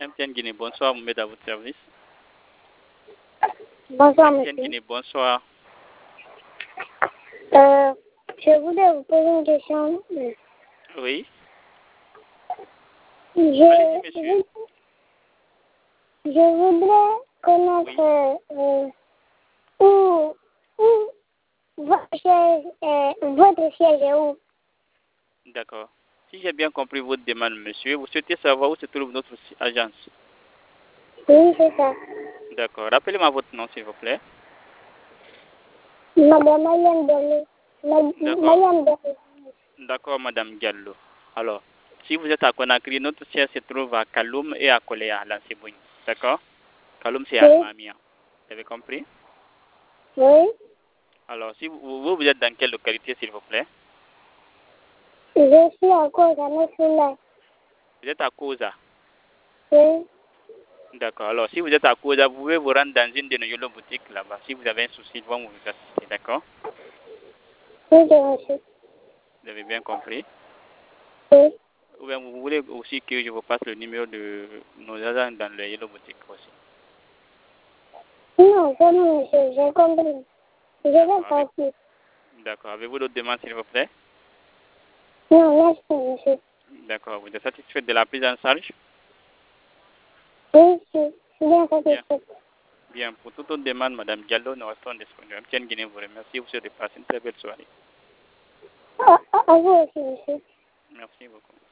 MTN Guinée, bonsoir, vous m'aide à votre service. Bonsoir, MTN monsieur. Guinée, bonsoir. Je voulais vous poser une question. Oui, Je, allez-y, monsieur. je voudrais connaître où votre siège est où? D'accord. Si j'ai bien compris votre demande, monsieur, vous souhaitez savoir où se trouve notre agence. Oui, c'est ça. D'accord. Rappelez-moi votre nom, s'il vous plaît. Madame Mayenne Bello. D'accord. Mayenne Bello. D'accord, Madame Diallo. Alors, si vous êtes à Conakry, notre siège se trouve à Kaloum et à Koléa, à Lansebougny. D'accord? Kaloum, c'est à Oui. Mamia. Vous avez compris? Oui. Alors, si vous êtes dans quelle localité, s'il vous plaît? Je suis encore à Nessoula. Vous êtes à Koza. Oui. D'accord. Alors, si vous êtes à Koza, vous pouvez vous rendre dans une de nos YOLO boutiques là-bas. Si vous avez un souci, ils vont vous assister. D'accord? Oui, monsieur. Vous avez bien compris? Oui. Ou bien vous voulez aussi que je vous passe le numéro de nos agents dans le YOLO boutique aussi? Non, c'est bon, monsieur. J'ai compris. Je vais passer. D'accord. Avez-vous d'autres demandes, s'il vous plaît? Non, merci, monsieur. D'accord. Vous êtes satisfait de la prise en charge? Oui, je suis bien Bien. satisfaite. Bien. Pour toute autre demande, Madame Diallo, nous restons disponibles. MTN Guinée vous remercie. Vous souhaite de passer une très belle soirée. À vous aussi, monsieur. Merci beaucoup.